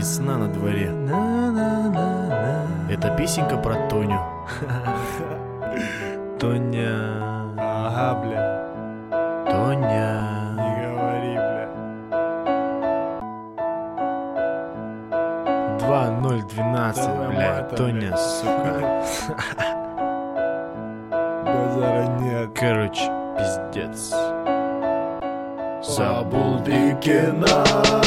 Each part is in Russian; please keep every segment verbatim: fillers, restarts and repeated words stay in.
Весна на дворе. Это песенка про Тоню. Тоня. Ага, бля. Тоня. Не говори, бля. два ноль двенадцать, Давай бля. матом, Тоня, бля. сука. Базара нет. Короче, пиздец. Забулдыкина.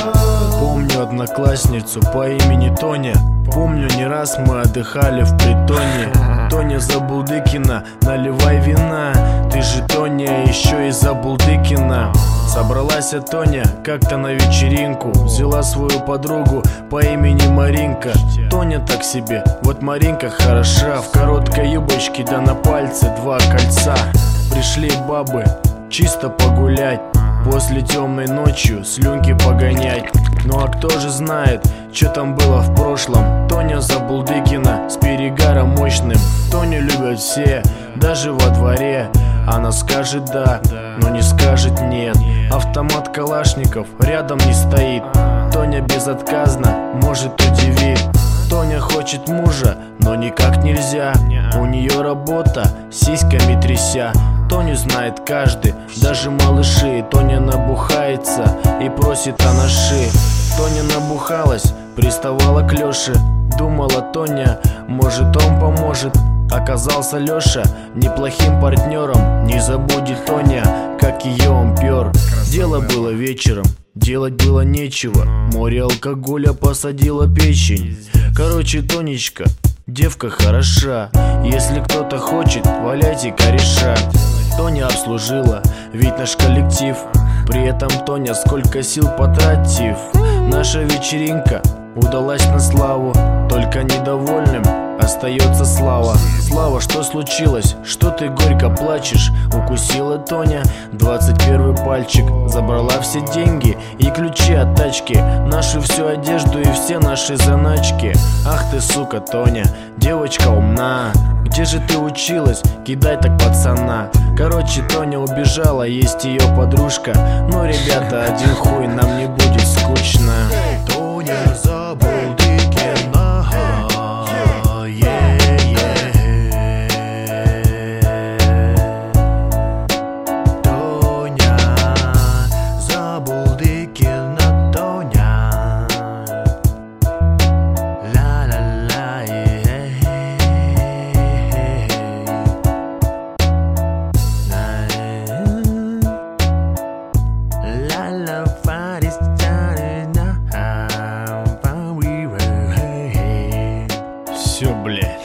Помню одноклассницу по имени Тоня. Помню, не раз мы отдыхали в притоне. Тоня Забулдыкина, наливай вина. Ты же Тоня, еще и Забулдыкина. Собралась Тоня как-то на вечеринку. Взяла свою подругу по имени Маринка. Тоня так себе, вот Маринка хороша. В короткой юбочке да на пальце два кольца. Пришли бабы чисто погулять. После темной ночью слюнки погонять. Ну а кто же знает, что там было в прошлом. Тоня Забулдыкина с перегаром мощным. Тоню любят все, даже во дворе. Она скажет да, но не скажет нет. Автомат Калашников рядом не стоит. Тоня безотказно может удивить. Тоня хочет мужа, но никак нельзя. У нее работа, сиськами тряся. Тоню знает каждый, даже малыши. Тоня набухается и просит о ноши. Тоня набухалась, приставала к Лёше. Думала Тоня, может он поможет. Оказался Лёша неплохим партнером. Не забудет Тоня, как ее он пёр. Дело было вечером, делать было нечего. Море алкоголя посадила печень. Короче, Тонечка, девка хороша. Если кто-то хочет, валяйте кореша. Тоня обслужила, ведь наш коллектив. При этом Тоня сколько сил потратив. Наша вечеринка удалась на славу. Только недовольным остается Слава. Слава, что случилось? Что ты горько плачешь? Укусила Тоня двадцать первый пальчик. Забрала все деньги и ключи от тачки. Нашу всю одежду и все наши заначки. Ах ты, сука, Тоня, девочка умна. Где же ты училась? Кидай так пацана. Короче, Тоня убежала, есть ее подружка. Но, ребята, один хуй, нам не будет скучно. Тоня Забулдыкина. Тоня Забулдыкина, Тоня. Ла-ла-ла, ла-ла, фарис, все, блядь.